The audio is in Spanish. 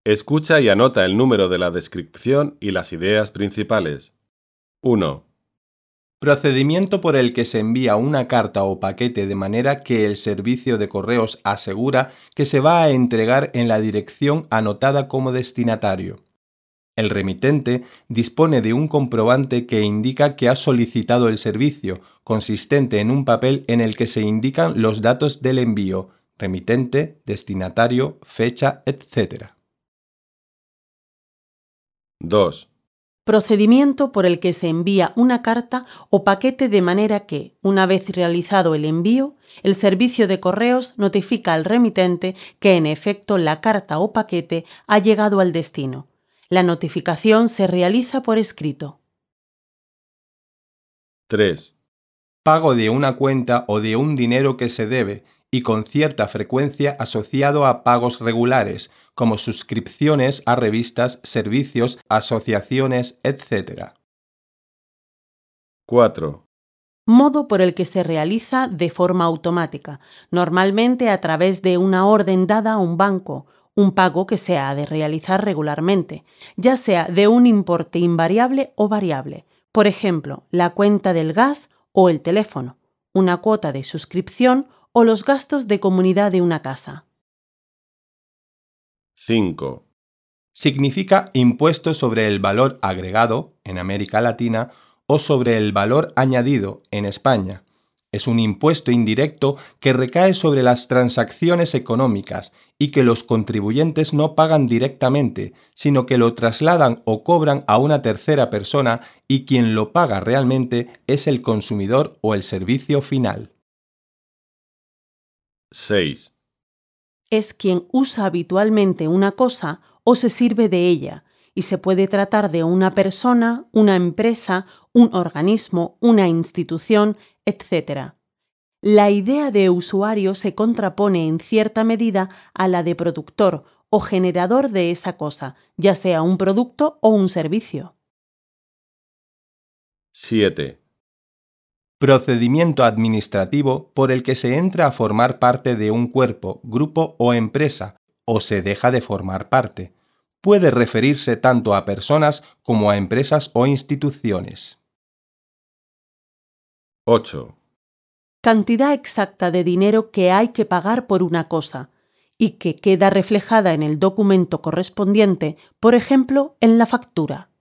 Escucha y anota el número de la descripción y las ideas principales. 1, Procedimiento por el que se envía una carta o paquete de manera que el servicio de correos asegura que se va a entregar en la dirección anotada como destinatario. El remitente dispone de un comprobante que indica que ha solicitado el servicio, consistente en un papel en el que se indican los datos del envío, remitente, destinatario, fecha, etc. 2, Procedimiento por el que se envía una carta o paquete de manera que, una vez realizado el envío, el servicio de correos notifica al remitente que en efecto la carta o paquete ha llegado al destino. La notificación se realiza por escrito. 3, Pago de una cuenta o de un dinero que se debe y con cierta frecuencia asociado a pagos regulares, como suscripciones a revistas, servicios, asociaciones, etc. 4, Modo por el que se realiza de forma automática, normalmente a través de una orden dada a un banco, un pago que se ha de realizar regularmente, ya sea de un importe invariable o variable, por ejemplo, la cuenta del gas o el teléfono, una cuota de suscripción o los gastos de comunidad de una casa. 5, Significa impuesto sobre el valor agregado, en América Latina, o sobre el valor añadido, en España. Es un impuesto indirecto que recae sobre las transacciones económicas y que los contribuyentes no pagan directamente, sino que lo trasladan o cobran a una tercera persona y quien lo paga realmente es el consumidor o el servicio final. 6, Es quien usa habitualmente una cosa o se sirve de ella, y se puede tratar de una persona, una empresa, un organismo, una institución, etc. La idea de usuario se contrapone en cierta medida a la de productor o generador de esa cosa, ya sea un producto o un servicio. 7, Procedimiento administrativo por el que se entra a formar parte de un cuerpo, grupo o empresa, o se deja de formar parte. Puede referirse tanto a personas como a empresas o instituciones. 8, Cantidad exacta de dinero que hay que pagar por una cosa y que queda reflejada en el documento correspondiente, por ejemplo, en la factura.